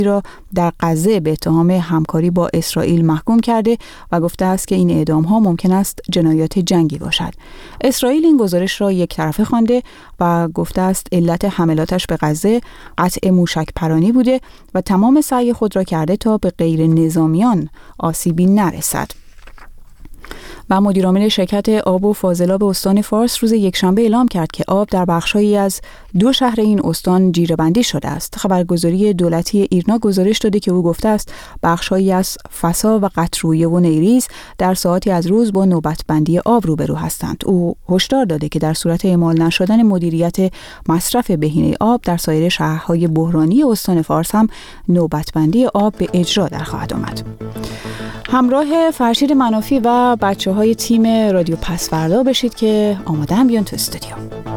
را در غزه به اتهام همکاری با اسرائیل محکوم کرده و گفته است که این اعدام‌ها ممکن است جنایات جنگی باشد. اسرائیل این گزارش را یک طرفه خوانده و گفته است علت حملاتش به غزه قطع موشک پرانی بوده و تمام سعی خود را کرده تا به غیر نظامیان آسیبی نرسد. و مدیرعامل شرکت آب و فاضلاب استان فارس روز یکشنبه اعلام کرد که آب در بخش‌هایی از 2 شهر این استان جیره‌بندی شده است. خبرگزاری دولتی ایرنا گزارش داده که او گفته است بخش‌هایی از فسا و قطرویه و نیریز در ساعاتی از روز با نوبت‌بندی آب روبرو هستند. او هشدار داده که در صورت اعمال نشدن مدیریت مصرف بهینه آب در سایر شهرهای بحرانی استان فارس هم نوبت‌بندی آب به اجرا در خواهد آمد. همراه فرشید منافی و بچه‌های تیم رادیو پسوردا بشید که آماده هم بیان تو استودیو.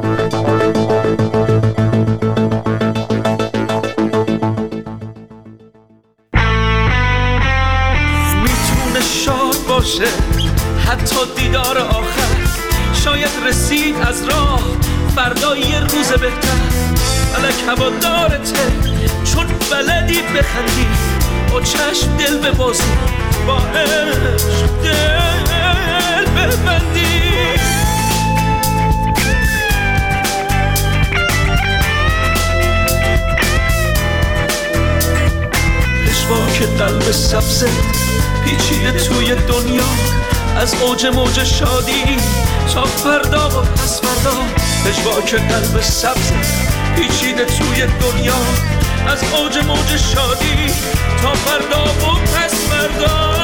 میتونه شاد باشه حتی دیدار آخر، شاید رسید از راه فردا یه روز بهتر. فلک هوادارته چون بلدی بخندی، با چشم دل ببازی، با عشق دل ببندی. پژواک قلب سبزه پیچیده توی دنیا، از اوج موج شادی تا فردا و پس فردا. پژواک قلب سبزه پیچیده توی دنیا، از اوج موج شادی تا فردا و پس فردا.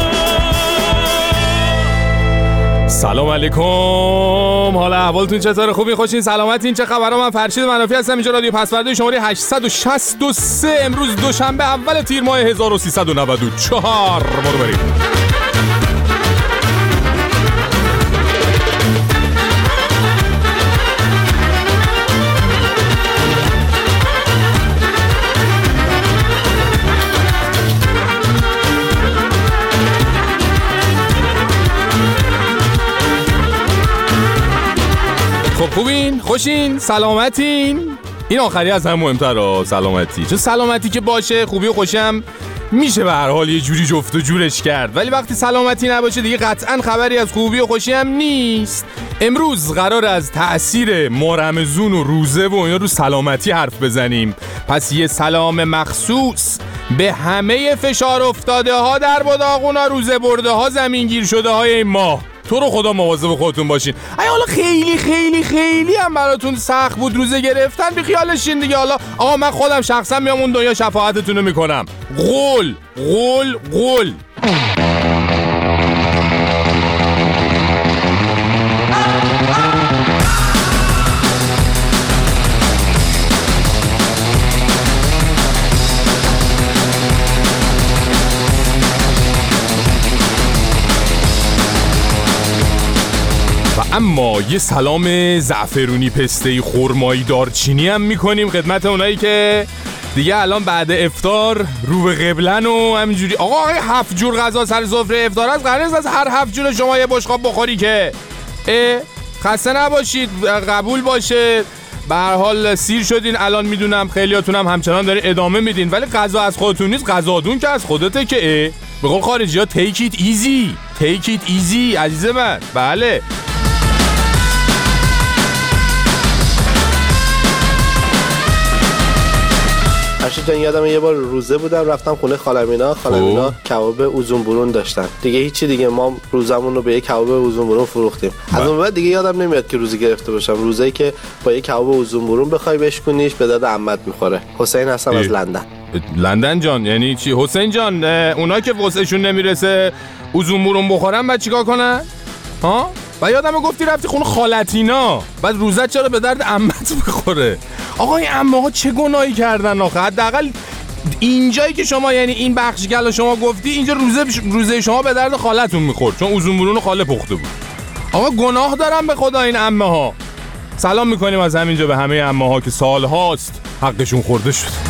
سلام علیکم، حالا احوالتون چطوره؟ خوبی؟ خوشین؟ سلامتین؟ چه خبرها؟ من فرشید منافی هستم، اینجا رادیو پسوردا شماره 863. امروز دوشنبه اول تیر ماه 1394. برو بریم. خوبین؟ خوشین؟ سلامتین؟ این آخری از هم مهمتره، سلامتی. چون سلامتی که باشه خوبی و خوشم میشه به هر حال یه جوری جفت و جورش کرد، ولی وقتی سلامتی نباشه دیگه قطعا خبری از خوبی و خوشی هم نیست. امروز قرار از تأثیر ماه رمضان و روزه و اینا رو سلامتی حرف بزنیم. پس یه سلام مخصوص به همه فشار افتاده ها، در بداغونا، روزه برده ها، زمین گیر شده های این ماه. تو رو خدا مواظب خودتون باشین. ای حالا خیلی خیلی خیلی هم براتون سخت بود روزه گرفتن، بی خیالشین دیگه. حالا آقا من خودم شخصا میام اون دنیا شفاعتتون رو میکنم. قول قول قول. اما یه سلام زعفرونی پسته‌ای خرمایی دارچینی هم میکنیم خدمت اونایی که دیگه الان بعد افطار رو به قبلن و همینجوری. آقا 7 جور غذا سر سفره افطار است، قرار از هر 7 جور شما یه بشقاب بخوری که خسته نباشید، قبول باشه. به هر حال سیر شدین الان، میدونم خیلیاتون هم همچنان دارین ادامه میدین، ولی غذا از خودتون نیست، غذادون که از خودته که به قول خارجی ها take it easy عزیز من. بله فرشید جان، یادم یه بار روزه بودم رفتم خونه خالمینا کباب اوزون برون داشتن دیگه، هیچی دیگه ما روزمون رو به یک کباب اوزون برون فروختیم. از اون بعد دیگه یادم نمیاد که روزی گرفته باشم. روزایی که با یک کباب اوزون برون بخوای بشکنیش به داد عمت میخوره. حسین هستم از لندن جان. یعنی چی حسین جان؟ اونا که وسعشون نمیرسه اوزون برون بخورن بعد چیکار کنن؟ ها؟ و یادم گفتی رفتی خونه خالتینا، بعد روزت چرا به درد عمت بخوره؟ آقا این عمه‌ها چه گناهی کردن آخه؟ حداقل اینجایی که شما، یعنی این بخشی که شما گفتی، اینجا روزه شما به درد خالتون میخورد چون اوزون برون خاله پخته بود. آقا گناه دارن به خدا این عمه‌ها. سلام میکنیم از همینجا به همه عمه‌ها که سالهاست حقشون خورده شد.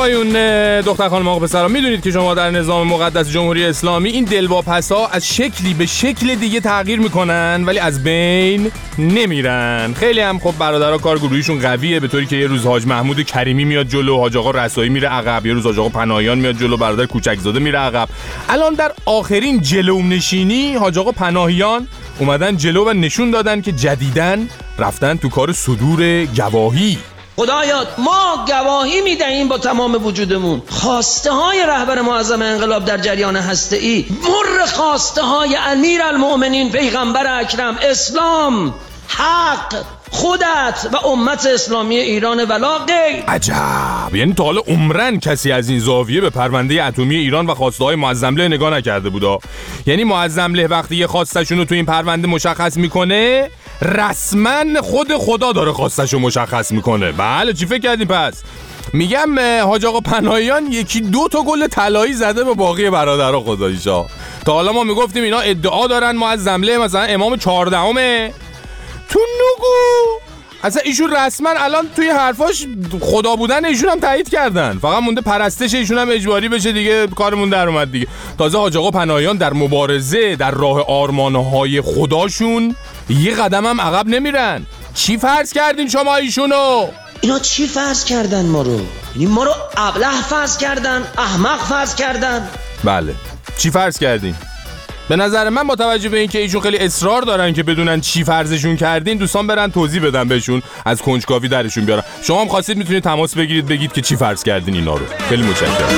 آقایون، دختر خانم آقا پسرا، میدونید که شما در نظام مقدس جمهوری اسلامی این دلواپس‌ها از شکلی به شکل دیگه تغییر میکنن ولی از بین نمیرن. خیلی هم خب برادرها کارگروهیشون قویه، به طوری که یه روز حاج محمود کریمی میاد جلو، حاج آقا رسایی میره عقب، یه روز حاج آقا پناهیان میاد جلو، برادر کوچکزاده میره عقب. الان در آخرین جلوم نشینی حاج آقا پناهیان اومدن جلو و نشون دادن که جدیدن رفتن تو کار صدور گواهی. خدایا ما گواهی میدهیم با تمام وجودمون خواسته های رهبر معظم انقلاب در جریان هسته‌ای مر خواسته های امیرالمؤمنین پیغمبر اکرم، اسلام، حق، خودت و امت اسلامی ایران ولا غیر. عجب، یعنی تا حالا عمرن کسی از این زاویه به پرونده اتمی ایران و خواسته های معظمله نگاه نکرده بودا. یعنی معظمله وقتی یه خواستشون رو تو این پرونده مشخص میکنه رسما خود خدا داره خواستشو مشخص میکنه. بله، چی فکر کردین پس؟ میگم حاج آقا پناهیان 1-2 تا گل طلایی زده به باقی برادرها خداییشا. تا حالا ما میگفتیم اینا ادعا دارن معظمله مثلا امام 14 تو نگو اصلا ایشون رسما الان توی حرفاش خدا بودن ایشون هم تایید کردن، فقط مونده پرستش ایشون هم اجباری بشه دیگه، کارمون در اومد دیگه. تازه حاج آقا پناهیان در مبارزه در راه آرمانهای خداشون یه قدم هم عقب نمیرن. چی فرض کردین شما ایشونو؟ اینا چی فرض کردن ما رو؟ یعنی ما رو ابله فرض کردن، احمق فرض کردن. بله، چی فرض کردین؟ به نظر من با توجه به اینکه ایشون خیلی اصرار دارن که بدونن چی فرضشون کردین، دوستان برن توضیح بدن بهشون، از کنجکاوی درشون بیارن. شما هم خواستید میتونید تماس بگیرید بگید که چی فرض کردین اینا رو. خیلی متشکرم.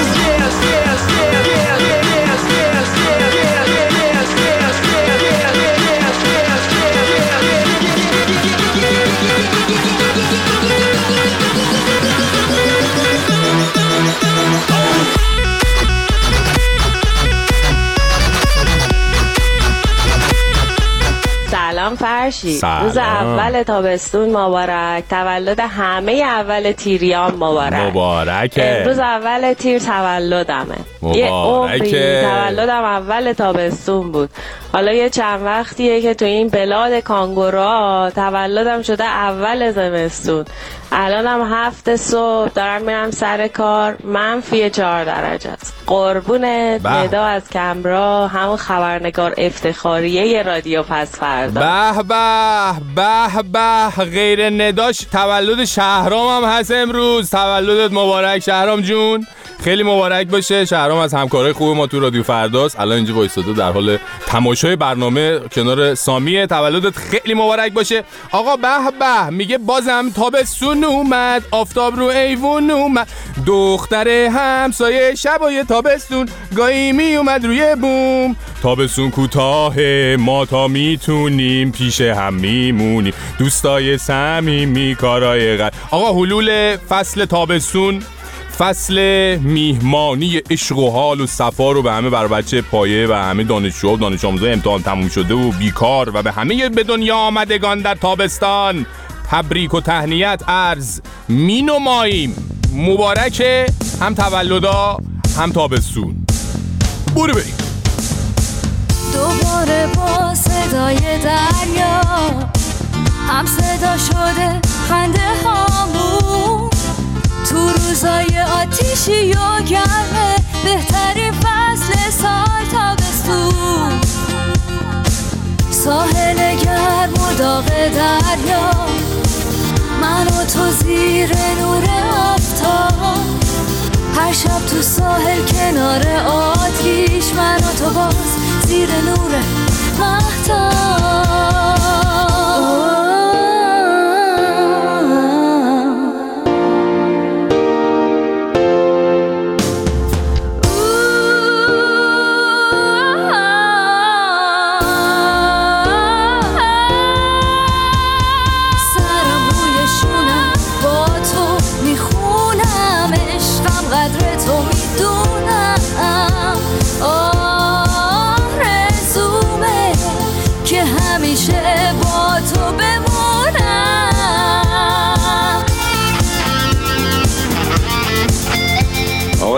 سلام فرشید. سلام. روز اول تابستون مبارک، تولد همه اول تیریان مبارک. امروز اول تیر تولدمه. یه عمری تولدم اول تابستون بود. حالا یه چند وقتیه که تو این بلاد کانگورا تولدم شده اول زمستون. الانم 7 صبح دارم میرم سر کار، -4 درجه است. قربونت ندا از کمرا، همون خبرنگار افتخاریه رادیو پس فردا. به غیر نداش تولد شهرام هم هست امروز. تولدت مبارک شهرام جون، خیلی مبارک باشه. شهرام از همکارای خوب ما تو رادیو فرداست، الان اینجا وایساده در حال تماشای برنامه کنار سامیه. تولدت خیلی مبارک باشه. آقا به میگه بازم تابستون اومد، آفتاب رو ایوون اومد، دختر همسایه شبای تابستون گاهی می اومد روی بوم. تابستون کوتاه ما تا میتونیم پیش هم میمونیم، دوستای صمیمی کارای غد. آقا حلول فصل تابستون، فصل میهمانی عشق و حال و صفا رو به همه بر بچه پایه و همه دانشجو و دانش آموزای امتحان تموم شده و بیکار و به همه به دنیا آمدگان در تابستان تبریک و تهنیت عرض می نماییم. مبارکه، هم تولدا هم تابستون. برو بریم. دوباره با صدای دریا هم صدا شده خنده هامون، تو روزای آتیشی و گرمه بهترین فصل سال تابستون. ساحل گرم و داغ دریا، من و تو زیر نور آفتاب، هر شب تو ساحل کنار آتیش، من و تو باز زیر نور مهتاب.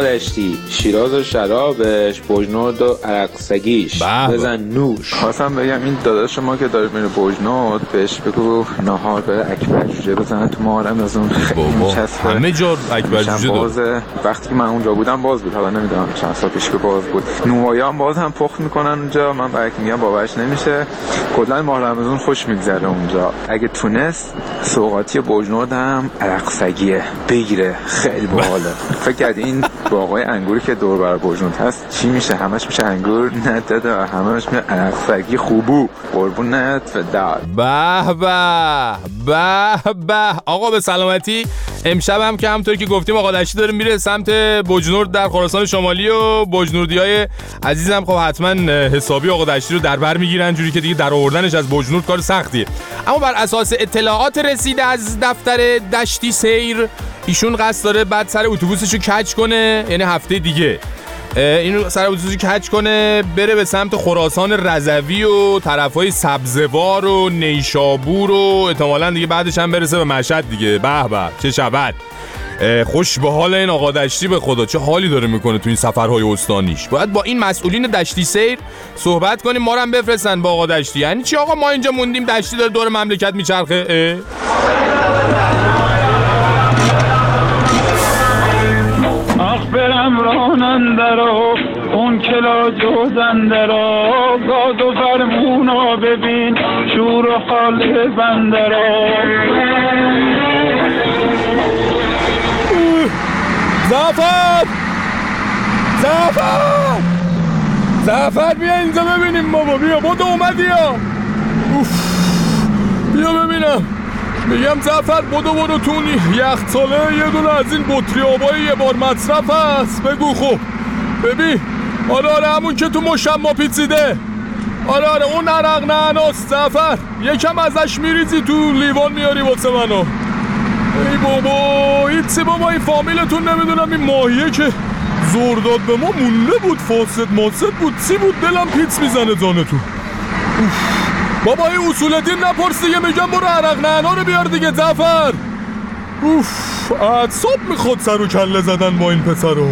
دشتی، شیراز و شرابش، بجنورد و عرقسگیش، بزن نوش. خواستم بگم این داداش ما که داره میره بجنورد بهش بگو نهار بره اکبر جوجه بزنه تو مارم از اون میچسبه. همه جا اکبر جوجه داره. وقتی که من اونجا بودم باز بود، حالا نمیدونم چند سال پیش که باز بود. نوآیا هم باز هم پخت میکنن اونجا، من برای میگم باورش نمیشه. کلا ماه رمضان خوش میگذره اونجا. اگه تونست سوغاتی بجنورد هم عرقسگیه بگیره، خیلی باحاله. فکر کرد این باغای انگوری که دور بر بجنورد هست چی میشه؟ همش میشه انگور، نه دادا، همش میشه عرقسگی. خوبو قربونت فدار. به به به به. آقا به سلامتی. امشب هم که همونطور که گفتیم آقا دشتی داره میره سمت بجنورد در خراسان شمالی و بجنوردیای عزیزم خب حتما حسابی آقا دشتی رو در بر میگیرن، جوری که دیگه در آوردنش از بجنورد کار سختیه. اما بر اساس اطلاعات رسیده از دفتر دشتی سیر، ایشون قصد داره بعد سر اتوبوسشو کج کنه، یعنی هفته دیگه اینو سر اتوبوسشو کج کنه بره به سمت خراسان رضوی و طرفای سبزوار و نیشابور و احتمالاً دیگه بعدش هم برسه به مشهد دیگه. به به چه شود. خوش به حال این آقا دشتی، به خدا چه حالی داره میکنه تو این سفرهای استانیش. باید با این مسئولین دشتی سیر صحبت کنیم، ما رو هم بفرستن با آقا دشتی. یعنی چی آقا ما اینجا موندیم دشتی داره دور مملکت میچرخه؟ برم راننده را اون کلا جوزنده را، گاز و فرمونا ببین شور و حال بنده را. زعفر زعفر زعفر بیا اینجا ببینیم بابا، بیا بودو اومدی یا بیا ببینم. میگم زعفر برو تونی یخچاله یه دونه از این بطری آبایی یه بار مصرف هست بگو. خب ببین آره همون که تو مشما پیچیده، آره اون عرق نعناست زعفر، یکم ازش میریزی تو لیوان میاری واسه منو. ای بابا هیچی بابا، این فامیلتون نمیدونم این ماهیه که زور داد به ما مونده بود، فاسد ماسد بود، چی بود دلم پیچ میزنه جانتون. بابا این اصول دین نپرس دیگه، میگم برو عرق نعنا رو بیار دیگه زعفر. اعصاب میخواد سر و کله زدن با این پسرو.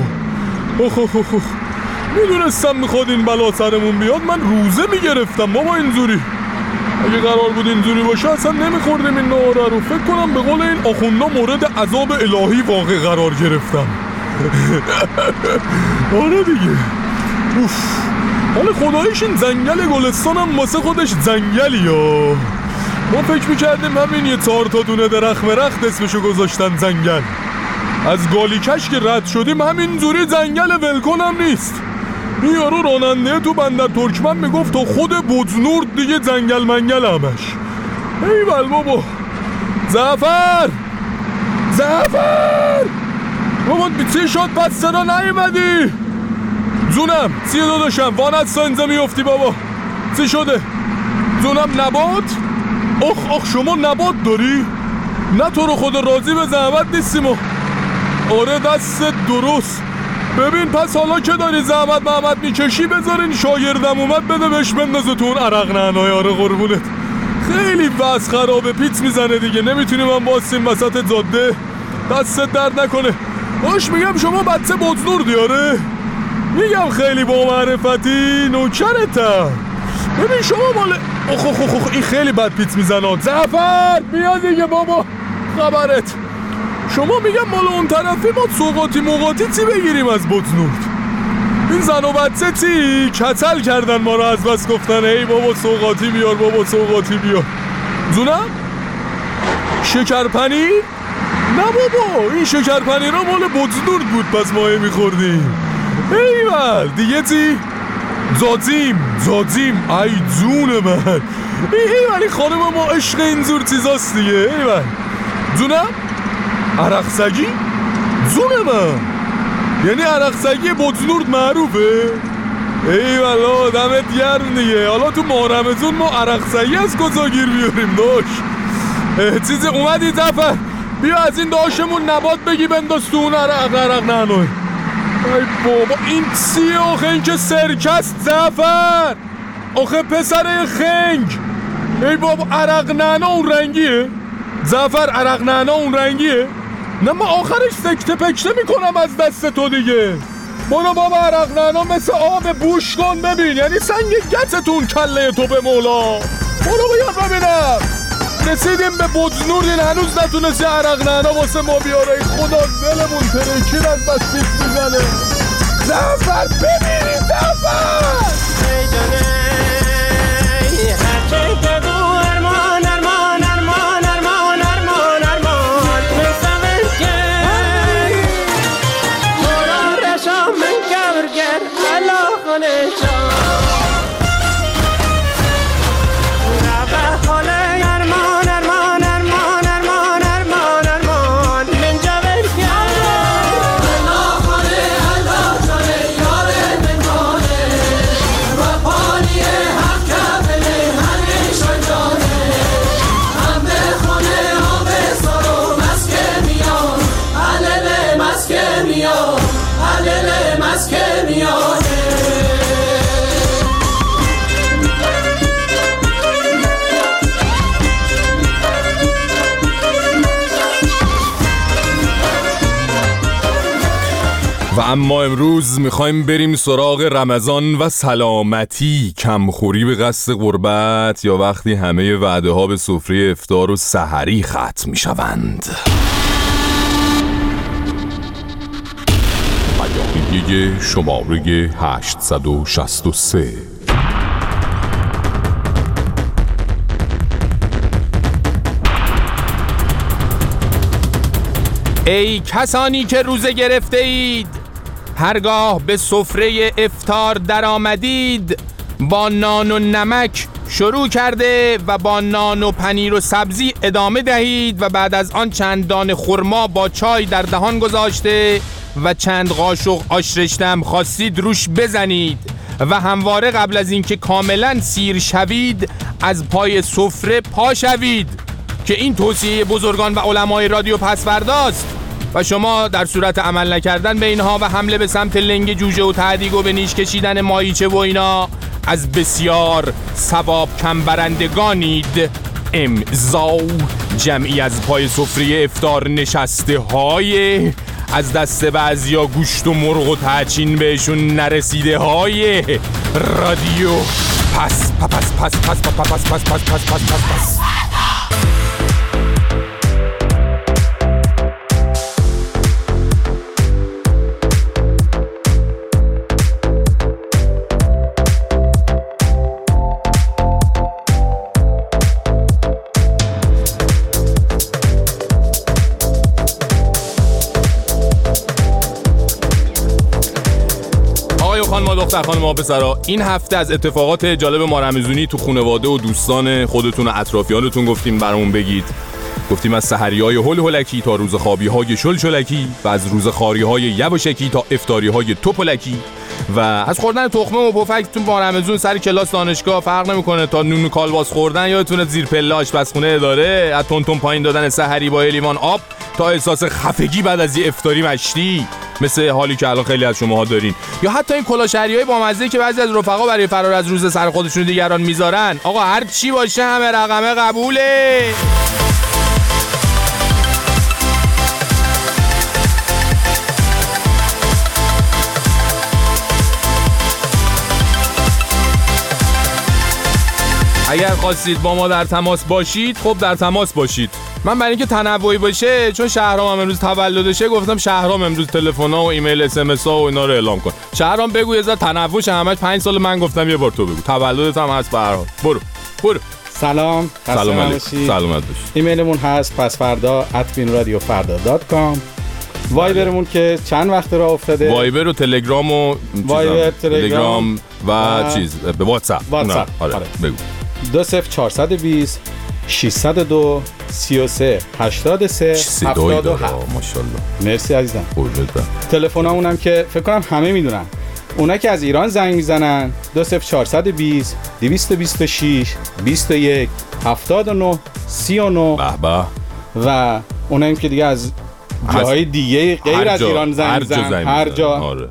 میدونستم میخواد این بلا سرمون بیاد، من روزه میگرفتم بابا اینجوری. اگه قرار بود اینجوری باشه اصلا نمیخوردیم این نهاره رو. فکر کنم به قول این آخوندا مورد عذاب الهی واقع قرار گرفتم. آره دیگه. حالا خداییش این زنگل گلستان هم واسه خودش زنگلی ها. ما فکر میکردیم همین یه 4 تا دونه درخت مرخت اسمشو گذاشتن زنگل. از گالیکش که رد شدیم همین جوری زنگل ولکن هم نیست. این یارو راننده تو بندر ترکمن میگفت تا خود بجنورد دیگه زنگل منگل همش. ایول بابا. زعفر بابا چی شد پس صدا نیومدی؟ جونم چیه داداشم وانت سنزه میفتی بابا، چی شده؟ جونم نبات؟ اخ شما نبات داری؟ نه تو رو خدا راضی به زحمت نیستیم و آره دست درست. ببین پس حالا که داری زحمت میکشی بذارین شاگردم اومد بده بهش بندازه تو اون عرق نعنای. آره قربونت خیلی وضع خرابه، پیچ میزنه دیگه، نمیتونیم هم باسیم وسط جاده. دستت درد نکنه. باش میگم شما بچه بجنور دیاره؟ میگم خیلی با معرفتی نوکرتم. ببین شما مال این خیلی بد پیچ میزنه. زعفر بیا دیگه بابا خبرت. شما میگم مال اون طرفی ما سوغاتی موقاتی چی بگیریم از بجنورد؟ این زن و بچه چی؟ کتل کردن ما رو از بس گفتن ای بابا سوغاتی بیار بابا سوغاتی بیار. جونم؟ شکرپنیر؟ نه بابا این شکرپنیر ها مال بجنورد بود پس ماهی میخوردیم. ایول دیگه چی؟ زادیم ای جون من. ایولی خانم ما عشق اینجور چیزاست دیگه. ایول جونم؟ عرقسگی؟ جون من یعنی عرقسگی بجنورد معروفه؟ ایوالا دمت گرم دیگه. حالا تو ماه رمضان ما عرقسگی از کجا گیر بیاریم داش؟ چیز اومدی زعفر بیا از این داشمون نبات بگی بنداز تو اون عرق نعنای. ای بابا این چیه آخه؟ این که سرکست زعفر آخه پسر خنگ. ای بابا عرق نعنا اون رنگیه؟ زعفر عرق نعنا اون رنگیه؟ نه من آخرش سکته پکته میکنم از دست تو دیگه. برو بابا عرق نعنا مثل آب بوش کن ببین، یعنی سنگ گتتون کله تو به مولا. برو بیار ببینم. رسیدیم به بجنورین هنوز نتونستی عرق نعنا واسه ما بیاره. خدا دلمون ترکید از بس پیش میزنه. زفر ببینی زفر هرچه که دو ارمان ارمان ارمان ارمان ارمان ارمان مثل که مرا رشا من کبرگر علا خانه جان ربه حاله ارمان ارمان ارمان ارمان ارمان ارمان من جبر کرد علا خانه علا جانه یاره من مانه و پانیه حق کبله هنه شجانه همه خانه آب سارو مسکه میان علل مسکه میان علل مسکه میانه. و اما امروز میخوایم بریم سراغ رمضان و سلامتی، کمخوری به قصد قربت یا وقتی همه وعده ها به سفره افطار و سحری ختم میشوند. پیامگی شماره 863. ای کسانی که روزه گرفته اید، هرگاه به سفره افطار در آمدید با نان و نمک شروع کرده و با نان و پنیر و سبزی ادامه دهید و بعد از آن چند دانه خرما با چای در دهان گذاشته و چند قاشق آش رشته هم خواستید روش بزنید و همواره قبل از اینکه کاملا سیر شوید از پای سفره پا شوید که این توصیه بزرگان و علمای رادیو پسورداست و شما در صورت عمل نکردن به اینها و حمله به سمت لنگ جوجه و تعدیق و به نیش کشیدن ماهیچه و اینا از بسیار ثواب کم برندگانید. امضا جمعی از پای سفره افطار نشسته های از دست بعضیا گوشت و مرغ و تهچین بهشون نرسیده های رادیو پس پس پس پس پس پس پس پس پس پس پس. خانم آبسرا، این هفته از اتفاقات جالب ماه رمضانی تو خانواده و دوستان خودتون و اطرافیانتون گفتیم برامون بگید. گفتیم از سحریهای هول هولکی تا روز خوابیهای شل شلکی و از روز خاریهای یواشکی تا افطاریهای توپلکی و از خوردن تخمه و پفک تو ماه رمضان سر کلاس دانشگاه فرق نمیکنه تا نون و کالباس خوردن یادتونه زیر پله آشپزخونه اداره، از تون تون پایین دادن سحری با لیوان آب تا احساس خفگی بعد از یه افطاری مشتی مثل حالی که الان خیلی از شماها دارین، یا حتی این کلاشریای با مزه که بعضی از رفقا برای فرار از روز سر خودشون دیگران میذارن. آقا هر چی باشه همه رقمه قبوله. اگر خواستید با ما در تماس باشید، خب در تماس باشید. من برای اینکه تنوعی باشه، چون شهرام امروز تولدشه، گفتم شهرام امروز تلفن‌ها و ایمیل اس ام اس ها و اینا رو اعلام کن. شهرام بگو یه ذره تنوعش همش 5 سال من گفتم یه بار تو بگو. تولدت هم هست به هر حال. برو. سلام سلامت باش. ایمیلمون هست pasfarda@binradiofarda.com. وایبرمون که چند وقت راه افتاده. وایبر و تلگرام و تلگرام و چیز به واتساپ. آره بگو. 20420 602 33 83 77. ماشاءالله. مرسی عزیزم. تلفنامون هم که فکر کنم همه میدونن. اونا که از ایران زنگ میزنن 20420 226 21 79 39. به. و اونایی که دیگه از جاهای دیگه غیر از ایران زنگ میزنن هر جا. آره.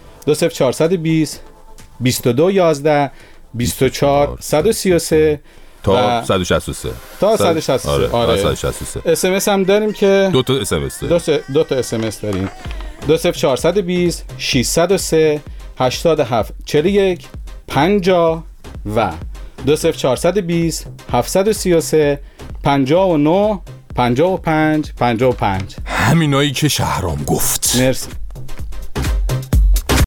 20420 22 11 24 133 تا 163 تا 163. آره 163. اس ام اس هم داریم که دو تا اس ام اس داریم. دو تا اس ام اس داریم. 20420 603 87 41 50 و 20420 733 59 55 55. همینایی که شهرام گفت. مرسی.